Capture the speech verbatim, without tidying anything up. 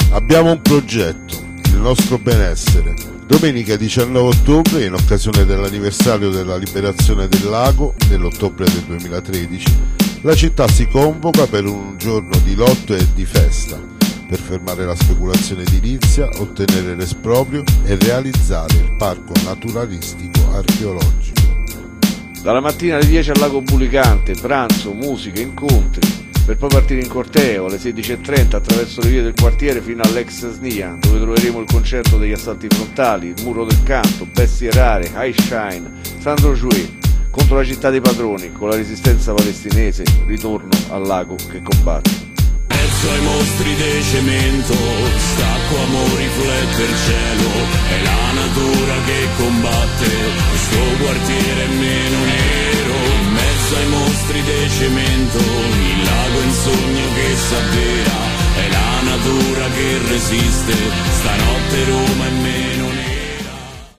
Abbiamo un progetto, il nostro benessere. Domenica diciannove ottobre, in occasione dell'anniversario della liberazione del lago, nell'ottobre del duemilatredici, la città si convoca per un giorno di lotto e di festa, per fermare la speculazione edilizia, ottenere l'esproprio e realizzare il parco naturalistico archeologico. Dalla mattina alle dieci al Lago Bulicante, pranzo, musica, incontri, per poi partire in corteo alle sedici e trenta attraverso le vie del quartiere fino all'ex S N I A, dove troveremo il concerto degli assalti frontali, il muro del canto, bestie rare, High Shine, Sandro Jouet, contro la città dei padroni, con la resistenza palestinese, ritorno al lago che combatte. Mezzo ai mostri de cemento, stacco amore, riflette il cielo, è la natura che combatte, questo quartiere è meno nero. Mezzo ai mostri de cemento, il lago è un sogno che s'avvera, è la natura che resiste, stanotte Roma è meno